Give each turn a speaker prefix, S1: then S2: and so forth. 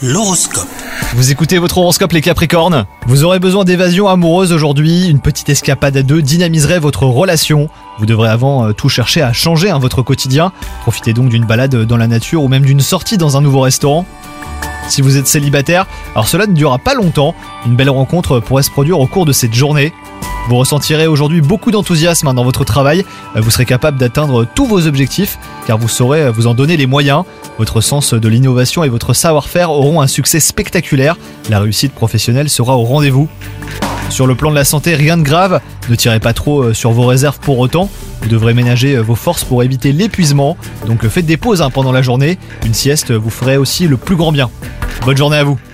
S1: L'horoscope.
S2: Vous écoutez votre horoscope les Capricornes. Vous aurez besoin d'évasion amoureuse aujourd'hui. Une petite escapade à deux dynamiserait votre relation. Vous devrez avant tout chercher à changer votre quotidien. Profitez donc d'une balade dans la nature ou même d'une sortie dans un nouveau restaurant. Si vous êtes célibataire, alors cela ne durera pas longtemps. Une belle rencontre pourrait se produire au cours de cette journée. Vous ressentirez aujourd'hui beaucoup d'enthousiasme dans votre travail. Vous serez capable d'atteindre tous vos objectifs car vous saurez vous en donner les moyens. Votre sens de l'innovation et votre savoir-faire auront un succès spectaculaire. La réussite professionnelle sera au rendez-vous. Sur le plan de la santé, rien de grave. Ne tirez pas trop sur vos réserves pour autant. Vous devrez ménager vos forces pour éviter l'épuisement. Donc faites des pauses pendant la journée. Une sieste vous ferait aussi le plus grand bien. Bonne journée à vous.